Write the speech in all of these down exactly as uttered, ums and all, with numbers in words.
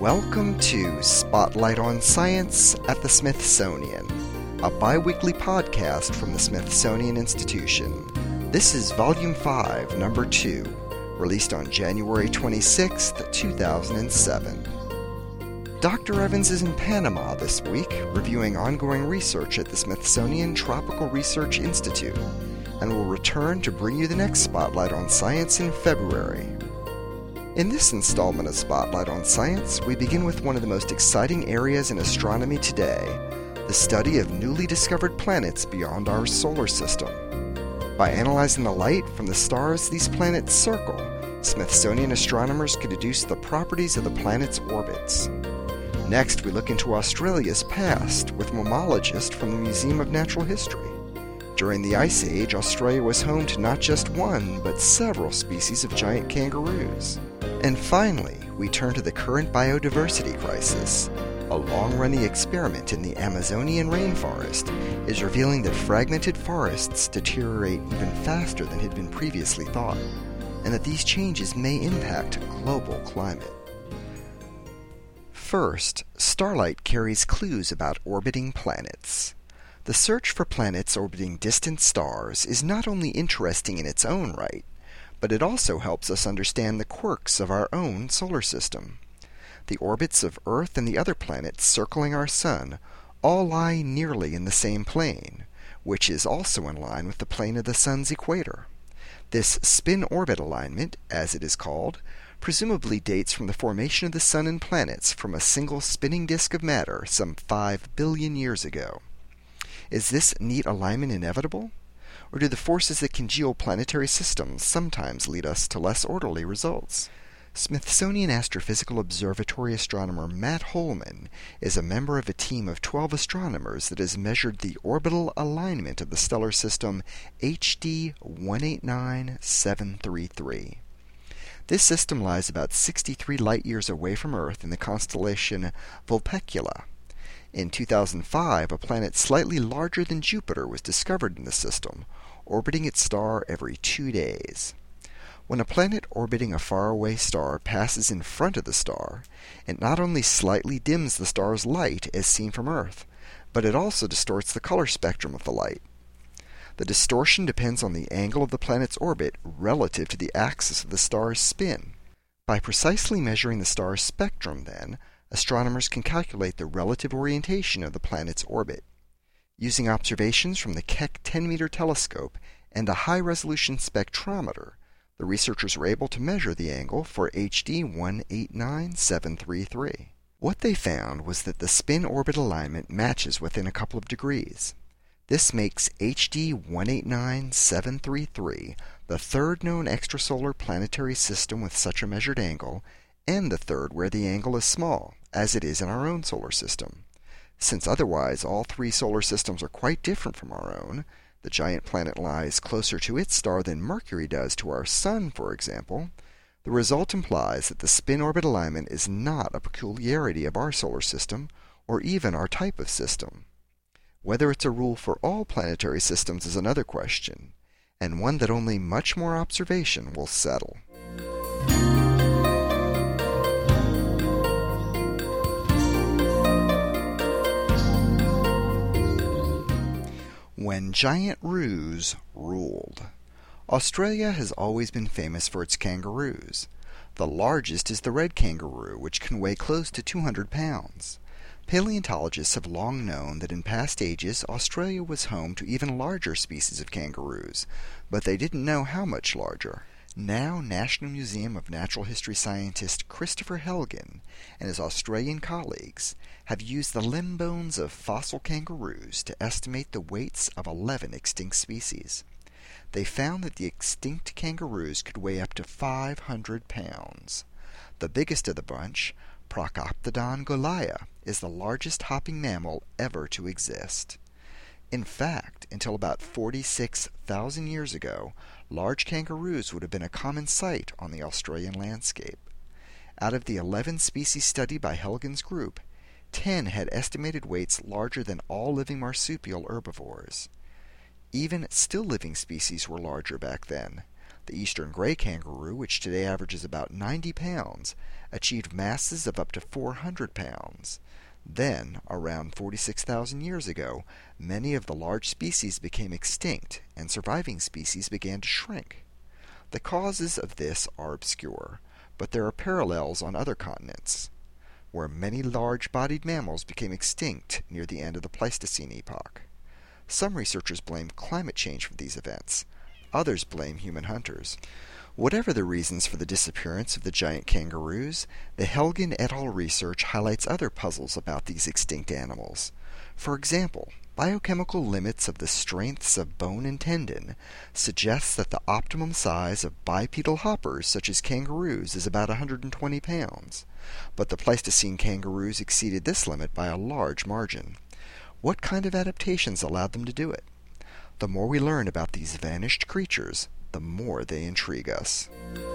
Welcome to Spotlight on Science at the Smithsonian, a bi-weekly podcast from the Smithsonian Institution. This is Volume five, Number two, released on January twenty-sixth, two thousand seven. Doctor Evans is in Panama this week, reviewing ongoing research at the Smithsonian Tropical Research Institute, and will return to bring you the next Spotlight on Science in February. In this installment of Spotlight on Science, we begin with one of the most exciting areas in astronomy today, the study of newly discovered planets beyond our solar system. By analyzing the light from the stars these planets circle, Smithsonian astronomers could deduce the properties of the planets' orbits. Next, we look into Australia's past with a mammologist from the Museum of Natural History. During the Ice Age, Australia was home to not just one, but several species of giant kangaroos. And finally, we turn to the current biodiversity crisis. A long-running experiment in the Amazonian rainforest is revealing that fragmented forests deteriorate even faster than had been previously thought, and that these changes may impact global climate. First, starlight carries clues about orbiting planets. The search for planets orbiting distant stars is not only interesting in its own right, but it also helps us understand the quirks of our own solar system. The orbits of Earth and the other planets circling our Sun all lie nearly in the same plane, which is also in line with the plane of the Sun's equator. This spin-orbit alignment, as it is called, presumably dates from the formation of the Sun and planets from a single spinning disk of matter some five billion years ago. Is this neat alignment inevitable? Or do the forces that congeal planetary systems sometimes lead us to less orderly results? Smithsonian Astrophysical Observatory astronomer Matt Holman is a member of a team of twelve astronomers that has measured the orbital alignment of the stellar system H D one eight nine seven three three. This system lies about sixty-three light-years away from Earth in the constellation Vulpecula. In two thousand five, a planet slightly larger than Jupiter was discovered in the system, orbiting its star every two days. When a planet orbiting a faraway star passes in front of the star, it not only slightly dims the star's light as seen from Earth, but it also distorts the color spectrum of the light. The distortion depends on the angle of the planet's orbit relative to the axis of the star's spin. By precisely measuring the star's spectrum, then, astronomers can calculate the relative orientation of the planet's orbit. Using observations from the Keck ten-meter telescope and a high-resolution spectrometer, the researchers were able to measure the angle for H D one eight nine seven three three. What they found was that the spin-orbit alignment matches within a couple of degrees. This makes H D one eight nine seven three three the third known extrasolar planetary system with such a measured angle, and the third where the angle is small, as it is in our own solar system. Since otherwise all three solar systems are quite different from our own, the giant planet lies closer to its star than Mercury does to our Sun, for example, the result implies that the spin-orbit alignment is not a peculiarity of our solar system, or even our type of system. Whether it's a rule for all planetary systems is another question, and one that only much more observation will settle. When giant roos ruled. Australia has always been famous for its kangaroos. The largest is the red kangaroo, which can weigh close to two hundred pounds. Paleontologists have long known that in past ages Australia was home to even larger species of kangaroos, but they didn't know how much larger. Now, National Museum of Natural History scientist Christopher Helgen and his Australian colleagues have used the limb bones of fossil kangaroos to estimate the weights of eleven extinct species. They found that the extinct kangaroos could weigh up to five hundred pounds. The biggest of the bunch, Procoptodon goliath, is the largest hopping mammal ever to exist. In fact, until about forty-six thousand years ago, large kangaroos would have been a common sight on the Australian landscape. Out of the eleven species studied by Helgen's group, ten had estimated weights larger than all living marsupial herbivores. Even still-living species were larger back then. The eastern gray kangaroo, which today averages about ninety pounds, achieved masses of up to four hundred pounds. Then, around forty-six thousand years ago, many of the large species became extinct, and surviving species began to shrink. The causes of this are obscure, but there are parallels on other continents, where many large-bodied mammals became extinct near the end of the Pleistocene epoch. Some researchers blame climate change for these events. Others blame human hunters. Whatever the reasons for the disappearance of the giant kangaroos, the Helgen et al. Research highlights other puzzles about these extinct animals. For example, biochemical limits of the strengths of bone and tendon suggest that the optimum size of bipedal hoppers such as kangaroos is about one hundred twenty pounds, but the Pleistocene kangaroos exceeded this limit by a large margin. What kind of adaptations allowed them to do it? The more we learn about these vanished creatures, the more they intrigue us.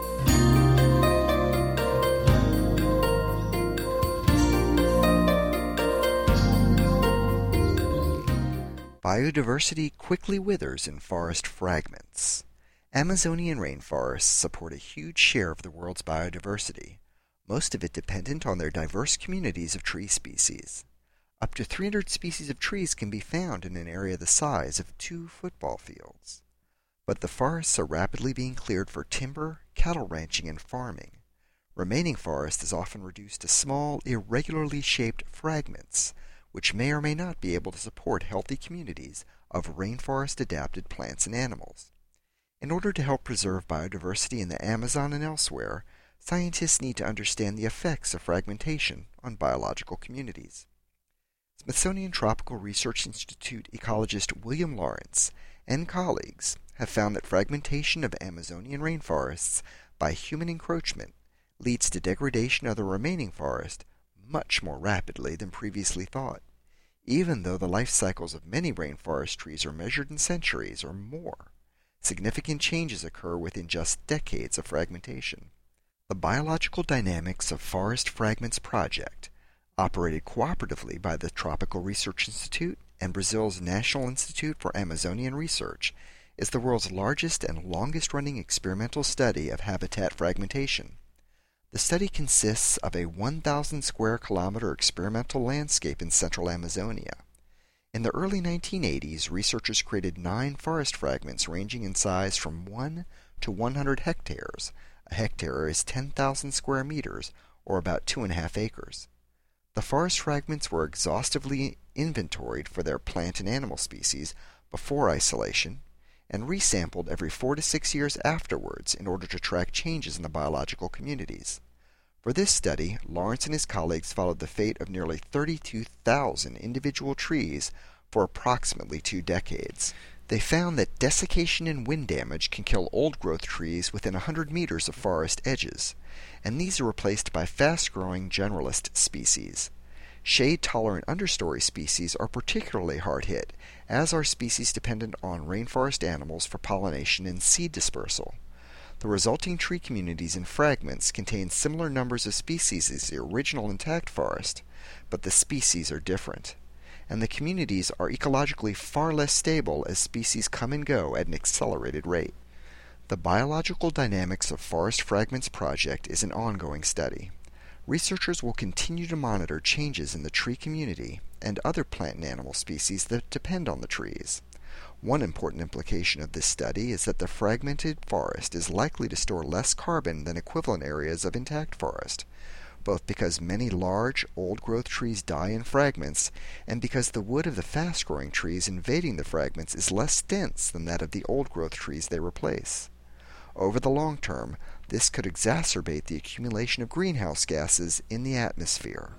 Biodiversity quickly withers in forest fragments. Amazonian rainforests support a huge share of the world's biodiversity, most of it dependent on their diverse communities of tree species. Up to three hundred species of trees can be found in an area the size of two football fields. But the forests are rapidly being cleared for timber, cattle ranching, and farming. Remaining forest is often reduced to small, irregularly shaped fragments, which may or may not be able to support healthy communities of rainforest-adapted plants and animals. In order to help preserve biodiversity in the Amazon and elsewhere, scientists need to understand the effects of fragmentation on biological communities. Smithsonian Tropical Research Institute ecologist William Lawrence and colleagues have found that fragmentation of Amazonian rainforests by human encroachment leads to degradation of the remaining forest much more rapidly than previously thought, even though the life cycles of many rainforest trees are measured in centuries or more. Significant changes occur within just decades of fragmentation. The Biological Dynamics of Forest Fragments project, operated cooperatively by the Tropical Research Institute and Brazil's National Institute for Amazonian Research, is the world's largest and longest-running experimental study of habitat fragmentation. The study consists of a one thousand square kilometer experimental landscape in central Amazonia. In the early nineteen eighties, researchers created nine forest fragments ranging in size from one to one hundred hectares. A hectare is ten thousand square meters, or about two and a half acres. The forest fragments were exhaustively inventoried for their plant and animal species before isolation, and resampled every four to six years afterwards in order to track changes in the biological communities. For this study, Lawrence and his colleagues followed the fate of nearly thirty-two thousand individual trees for approximately two decades. They found that desiccation and wind damage can kill old-growth trees within one hundred meters of forest edges, and these are replaced by fast-growing generalist species. Shade-tolerant understory species are particularly hard hit, as are species dependent on rainforest animals for pollination and seed dispersal. The resulting tree communities and fragments contain similar numbers of species as the original intact forest, but the species are different, and the communities are ecologically far less stable as species come and go at an accelerated rate. The Biological Dynamics of Forest Fragments project is an ongoing study. Researchers will continue to monitor changes in the tree community and other plant and animal species that depend on the trees. One important implication of this study is that the fragmented forest is likely to store less carbon than equivalent areas of intact forest, both because many large, old-growth trees die in fragments and because the wood of the fast-growing trees invading the fragments is less dense than that of the old-growth trees they replace. Over the long term, this could exacerbate the accumulation of greenhouse gases in the atmosphere.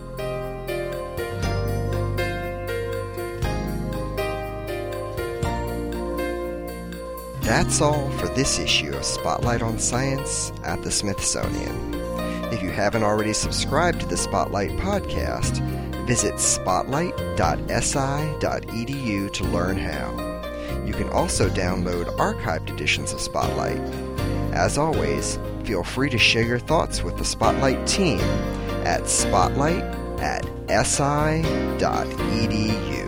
That's all for this issue of Spotlight on Science at the Smithsonian. If you haven't already subscribed to the Spotlight podcast, visit spotlight dot s i dot e d u to learn how. You can also download archived editions of Spotlight. As always, feel free to share your thoughts with the Spotlight team at spotlight at s i dot e d u.